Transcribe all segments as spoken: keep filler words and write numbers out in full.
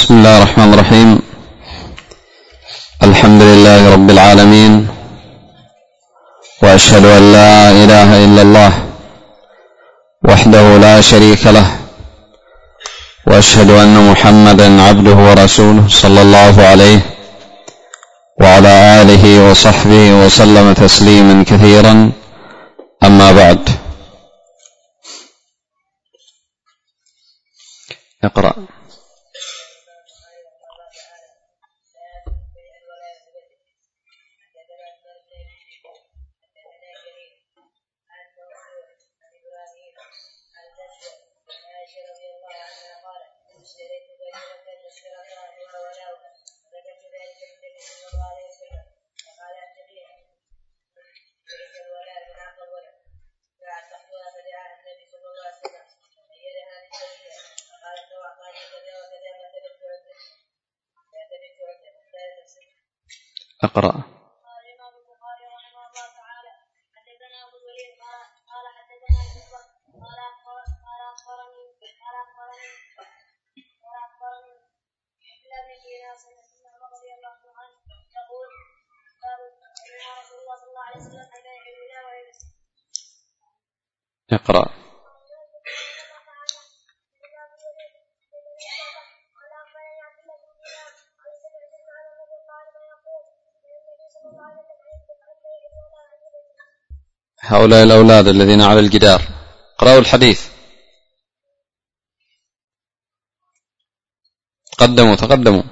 بسم الله الرحمن الرحيم. الحمد لله رب العالمين، وأشهد أن لا إله إلا الله وحده لا شريك له، وأشهد أن محمدا عبده ورسوله صلى الله عليه وعلى آله وصحبه وسلم تسليما كثيرا. أما بعد، اقرأ. اقرأ. قال الإمام البخاري رحمه الله تعالى: حدثنا أبو الوليد قال حدثنا الأسود قال قال أخبرني قال أخبرني قال أخبرني عبد الله بن دينار سمعت عمر رضي الله عنه يقول: قال يا رسول الله صلى الله عليه وسلم أين يعيدنا ويمسك. اقرأ. هؤلاء الأولاد الذين على الجدار قرأوا الحديث. تقدموا تقدموا.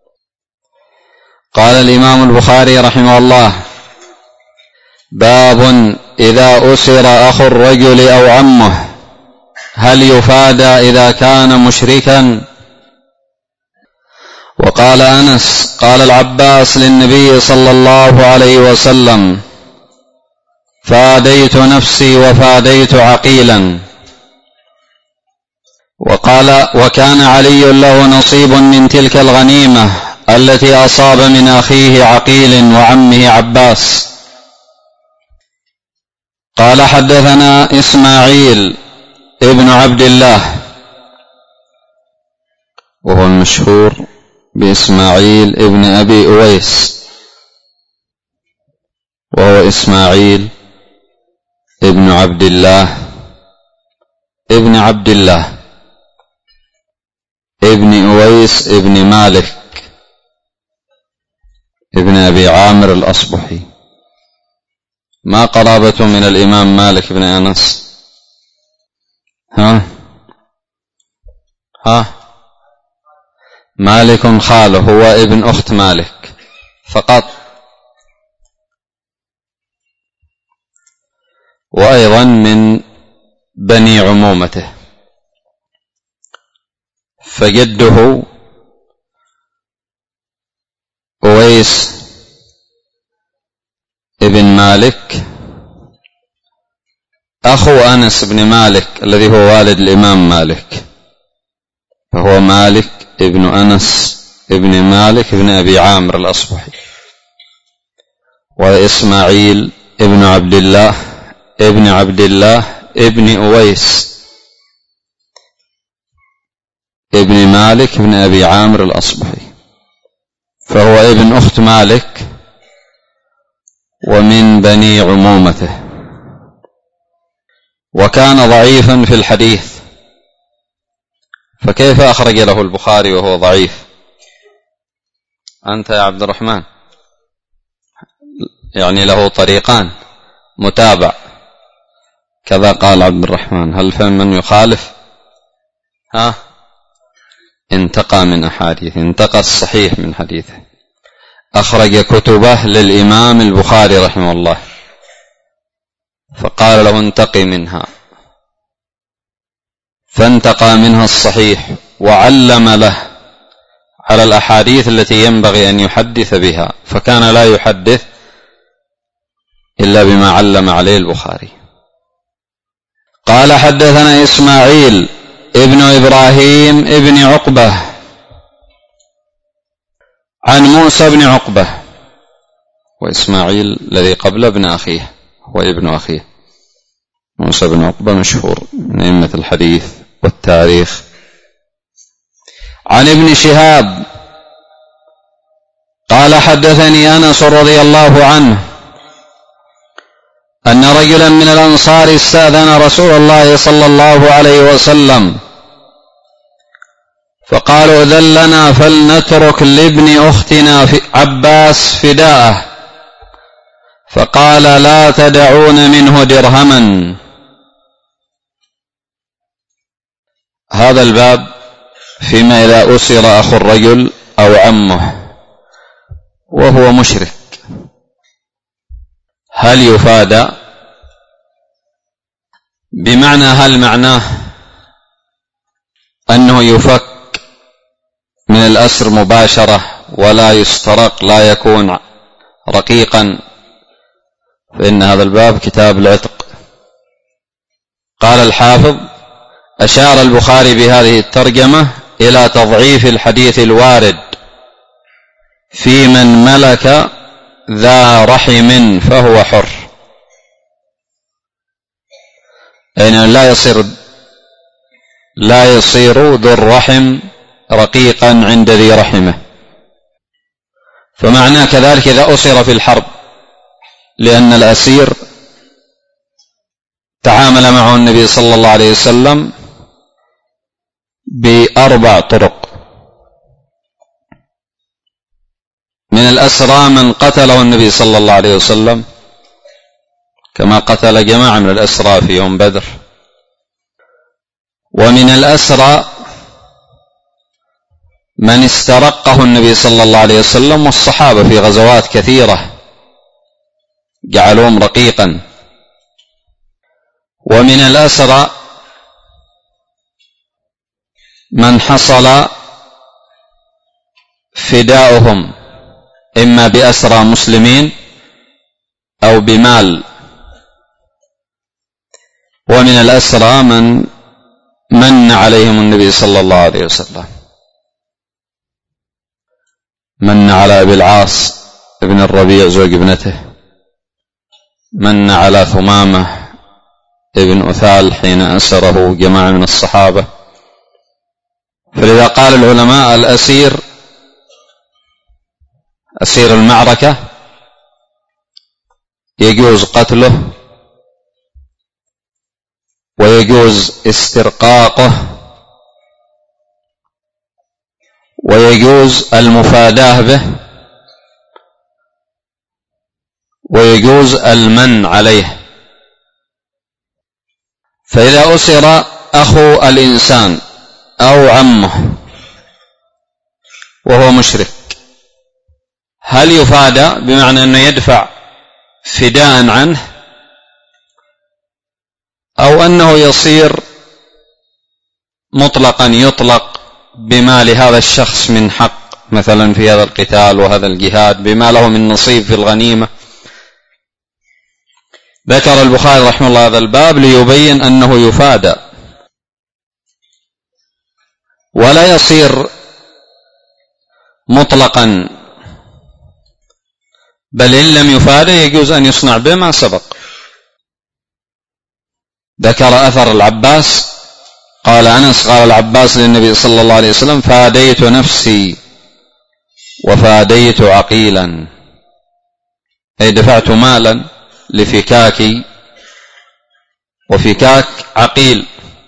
قال الإمام البخاري رحمه الله: باب إذا أسر أخو الرجل أو عمه هل يفادى إذا كان مشركا؟ وقال أنس: قال العباس للنبي صلى الله عليه وسلم: فاديت نفسي وفاديت عقيلا. وقال: وكان علي له نصيب من تلك الغنيمة التي أصاب من أخيه عقيل وعمه عباس. قال: حدثنا إسماعيل ابن عبد الله، وهو المشهور بإسماعيل ابن أبي أويس، وهو إسماعيل ابن عبد الله ابن عبد الله ابن أويس ابن مالك ابن أبي عامر الأصبحي. ما قرابته من الإمام مالك بن أنس؟ ها ها مالك خاله، هو ابن أخت مالك فقط. وأيضا من بني عمومته، فجده أويس ابن مالك أخو أنس بن مالك الذي هو والد الإمام مالك، فهو مالك ابن أنس ابن مالك ابن أبي عامر الأصبحي. وإسماعيل ابن عبد الله ابن عبد الله ابن أويس ابن مالك ابن أبي عامر الأصبحي، فهو ابن أخت مالك ومن بني عمومته، وكان ضعيفا في الحديث، فكيف أخرج له البخاري وهو ضعيف؟ أنت يا عبد الرحمن، يعني له طريقان متابع كذا قال عبد الرحمن. هل فهم من يخالف؟ ها انتقى من أحاديث، انتقى الصحيح من حديثه، أخرج كتبه للإمام البخاري رحمه الله، فقال له انتقي منها، فانتقى منها الصحيح وعلم له على الأحاديث التي ينبغي أن يحدث بها، فكان لا يحدث إلا بما علم عليه البخاري. قال: حدثنا إسماعيل ابن إبراهيم ابن عقبة عن موسى بن عقبة، وإسماعيل الذي قبل ابن أخيه هو ابن أخيه. موسى بن عقبة مشهور من أئمة الحديث والتاريخ. عن ابن شهاب قال حدثني أنس رضي الله عنه أن رجلا من الأنصار استأذن رسول الله صلى الله عليه وسلم فقالوا أذن لنا فلنترك لابن أختنا في عباس فداءه، فقال لا تدعون منه درهما. هذا الباب فيما إذا أسر أخو الرجل أو عمه وهو مشرك هل يفادى؟ بمعنى هل معناه أنه يفك من الأسر مباشرة ولا يسترق لا يكون رقيقا؟ فإن هذا الباب كتاب العتق. قال الحافظ أشار البخاري بهذه الترجمة إلى تضعيف الحديث الوارد في من ملك ذا رحم فهو حر، أين لا يصير لا يصير ذو الرحم رقيقا عند ذي رحمه. فمعناه كذلك إذا أسر في الحرب، لأن الأسير تعامل معه النبي صلى الله عليه وسلم بأربع طرق. من الأسرى من قتله النبي صلى الله عليه وسلم كما قتل جماعة من الأسرى في يوم بدر. ومن الأسرى من استرقه النبي صلى الله عليه وسلم والصحابة في غزوات كثيرة جعلوهم رقيقا. ومن الأسرى من حصل فداؤهم إما بأسرى مسلمين أو بمال. ومن الأسرى من من عليهم النبي صلى الله عليه وسلم، من على أبي العاص ابن الربيع زوج ابنته، من على ثمامة ابن أثال حين أسره جماعة من الصحابة. فلذا قال العلماء الأسير أسير المعركة يجوز قتله ويجوز استرقاقه ويجوز المفاداة به ويجوز المن عليه. فإذا أسر أخو الإنسان أو عمه وهو مشرك هل يفادى بمعنى أنه يدفع فداء عنه، أو أنه يصير مطلقا يطلق بما لهذا الشخص من حق مثلا في هذا القتال وهذا الجهاد، بما له من نصيب في الغنيمة؟ ذكر البخاري رحمه الله هذا الباب ليبين أنه يفادى ولا يصير مطلقا، بل إن لم يفادى يجوز أن يصنع به ما سبق. ذكر أثر العباس قال أنس قال العباس للنبي صلى الله عليه وسلم فاديت نفسي وفاديت عقيلا، أي دفعت مالا لفكاكي وفكاك عقيل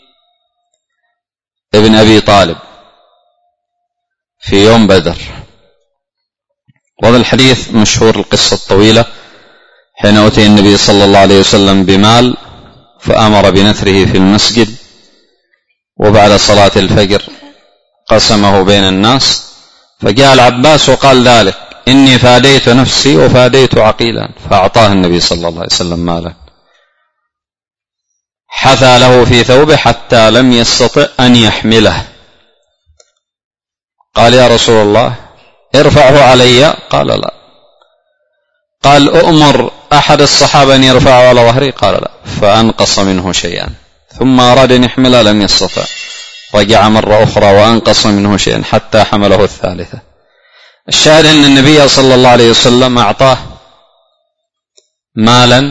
ابن أبي طالب في يوم بدر. وهذا الحديث مشهور القصة الطويلة حين أتي النبي صلى الله عليه وسلم بمال فأمر بنثره في المسجد، وبعد صلاة الفجر قسمه بين الناس، فجاء العباس وقال ذلك إني فاديت نفسي وفاديت عقيلا، فأعطاه النبي صلى الله عليه وسلم مالا حثى له في ثوبه حتى لم يستطع أن يحمله. قال يا رسول الله ارفعه علي، قال لا. قال أؤمر أحد الصحابة أن يرفعه على ظهري، قال لا، فأنقص منه شيئا، ثم أراد أن يحمله لم يستطع، رجع مرة أخرى وأنقص منه شيئا حتى حمله الثالثة. الشاهد أن النبي صلى الله عليه وسلم أعطاه مالا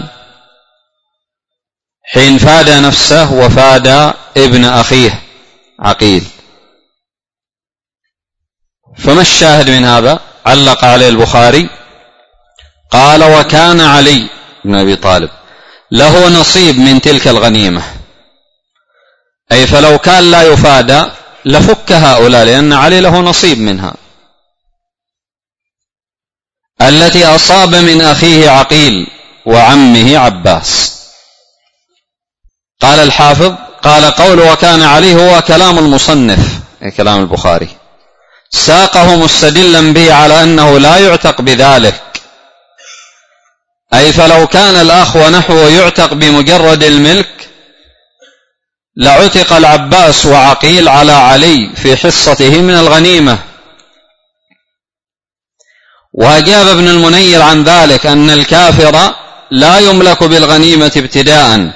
حين فادى نفسه وفادى ابن أخيه عقيل. فما الشاهد من هذا؟ علق عليه البخاري قال: وكان علي بن أبي طالب له نصيب من تلك الغنيمة، أي فلو كان لا يفادى لفك هؤلاء، لأن علي له نصيب منها التي أصاب من أخيه عقيل وعمه عباس. قال الحافظ: قال قول وكان علي هو كلام المصنف، أي كلام البخاري، ساقه مستدلا به على أنه لا يعتق بذلك، أي فلو كان الأخ ونحوه يعتق بمجرد الملك لعتق العباس وعقيل على علي في حصته من الغنيمة. وأجاب ابن المنير عن ذلك أن الكافر لا يملك بالغنيمة ابتداء،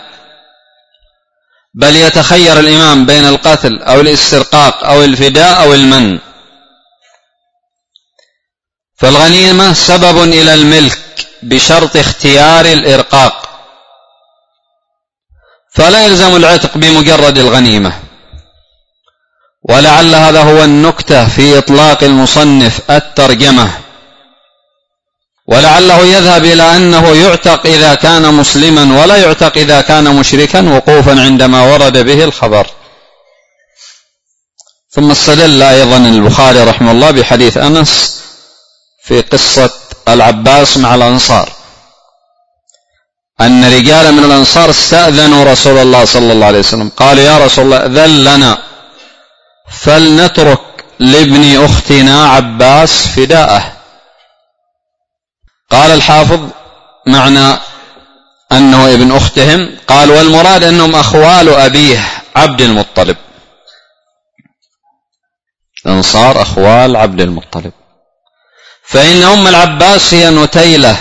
بل يتخير الإمام بين القتل أو الاسترقاق أو الفداء أو المن، فالغنيمة سبب إلى الملك بشرط اختيار الإرقاق، فلا يلزم العتق بمجرد الغنيمة. ولعل هذا هو النكتة في إطلاق المصنف الترجمة، ولعله يذهب إلى أنه يعتق إذا كان مسلما ولا يعتق إذا كان مشركا، وقوفا عندما ورد به الخبر. ثم استدل أيضا البخاري رحمه الله بحديث أنس في قصة العباس مع الأنصار، أن رجالا من الأنصار استأذنوا رسول الله صلى الله عليه وسلم، قالوا: يا رسول الله أذن لنا فلنترك لابن أختنا عباس فداءه. قال الحافظ: معنى أنه ابن أختهم، قال: والمراد أنهم أخوال أبيه عبد المطلب، الأنصار أخوال عبد المطلب، فإن أم العباس هي نتيلة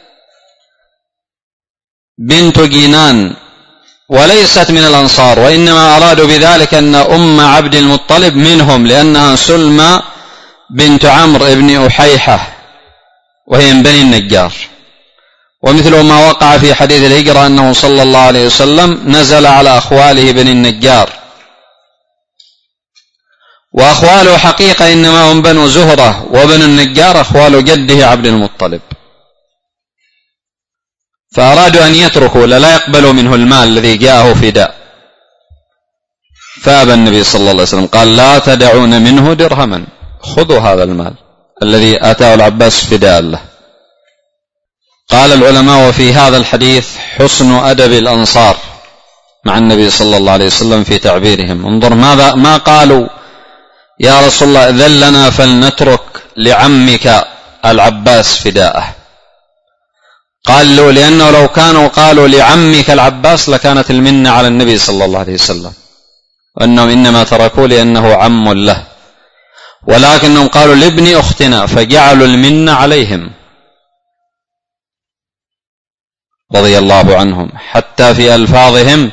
بنت جينان وليست من الأنصار، وإنما أرادوا بذلك أن أم عبد المطلب منهم، لأنها سلمى بنت عمرو بن أحيحة وهي من بني النجار. ومثل ما وقع في حديث الهجرة أنه صلى الله عليه وسلم نزل على أخواله بني النجار، وأخواله حقيقة إنما هم بنو زهرة، وبنو النجار أخوال جده عبد المطلب، فأرادوا أن يتركوا لا يقبلوا منه المال الذي جاءه فداء، فأبى النبي صلى الله عليه وسلم، قال: لا تدعون منه درهما، خذوا هذا المال الذي آتاه العباس فداء له. قال العلماء: وفي هذا الحديث حسن أدب الأنصار مع النبي صلى الله عليه وسلم في تعبيرهم. انظر ماذا ما قالوا: يا رسول الله أذن لنا فلنترك لعمك العباس فداءه، قالوا لأنه لو كانوا قالوا لعمك العباس لكانت المنة على النبي صلى الله عليه وسلم، وأنهم إنما تركوا لأنه عم له، ولكنهم قالوا لابن أختنا فجعلوا المنة عليهم رضي الله عنهم، حتى في ألفاظهم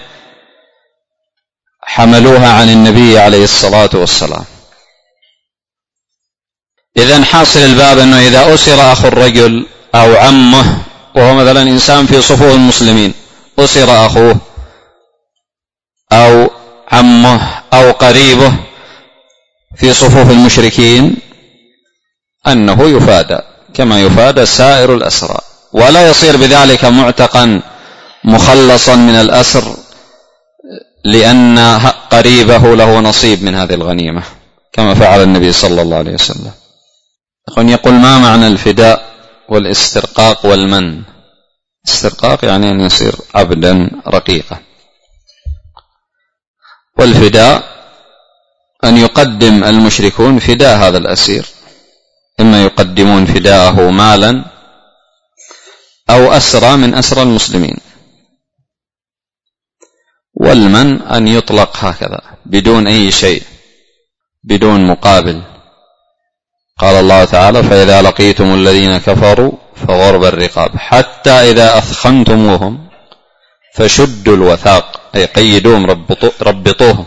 حملوها عن النبي عليه الصلاة والسلام. إذن حاصل الباب أنه إذا أسر أخو الرجل أو عمه، وهو مثلا إنسان في صفوف المسلمين، أسر أخوه أو عمه أو قريبه في صفوف المشركين، أنه يفادى كما يفادى سائر الأسرى، ولا يصير بذلك معتقا مخلصا من الأسر، لأن قريبه له نصيب من هذه الغنيمة كما فعل النبي صلى الله عليه وسلم. يقول: ما معنى الفداء والاسترقاق والمن؟ استرقاق يعني أن يصير عبدا رقيقا، والفداء أن يقدم المشركون فداء هذا الأسير، إما يقدمون فداءه مالا أو أسرى من أسرى المسلمين. والمن أن يطلق هكذا بدون أي شيء، بدون مقابل. قال الله تعالى: فإذا لقيتم الذين كفروا فغرب الرقاب حتى إذا أثخنتموهم فشدوا الوثاق، أي قيدوهم ربطوهم،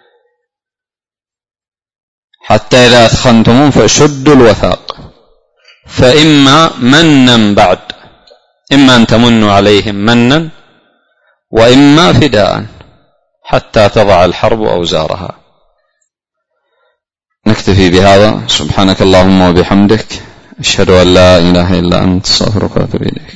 حتى إذا أثخنتموهم فشدوا الوثاق، فإما منا بعد، إما أن تمنوا عليهم منا، وإما فداء حتى تضع الحرب أوزارها. نكتفي بهذا. سبحانك اللهم وبحمدك، أشهد أن لا إله إلا أنت، أستغفرك وأتوب إليك.